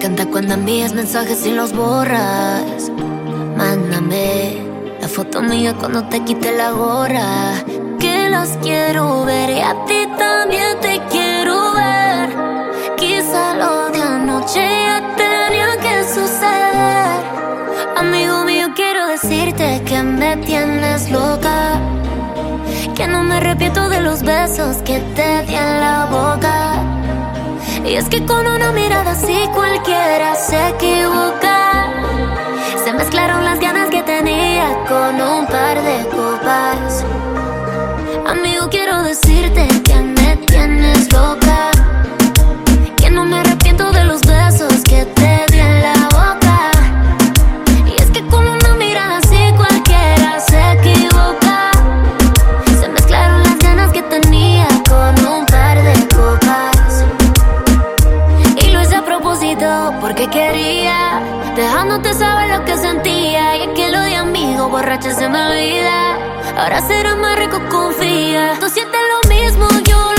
encanta cuando envías mensajes y los borras. Mándame la foto mía cuando te quite la gorra, que las quiero ver y a ti también te quiero ver. Quizá lo de anoche ya tenía que suceder. Amigo mío, quiero decirte que me tienes loca, que no me arrepiento de los besos que te di en la boca. Y es que con una mirada así cualquiera se equivoca. Se mezclaron las ganas que tenía con un par de copas. Amigo, quiero decirte que me tienes loca, que no me arrepiento de los besos que te di en la boca. Y es que con una mirada así cualquiera se equivoca. Se mezclaron las ganas que tenía con un par de copas. Y lo hice a propósito porque quería, dejándote saber lo que sentía. Y es que lo de amigo borracho se me olvida. Ahora será más rico, confía. Tú sientes lo mismo, yo